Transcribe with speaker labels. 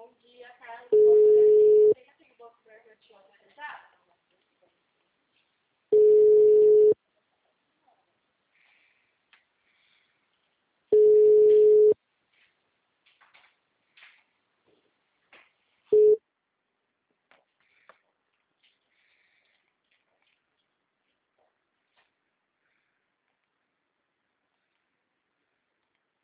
Speaker 1: onde a casa do banco era assim. Tem aquele banco que eu tinha autorizado?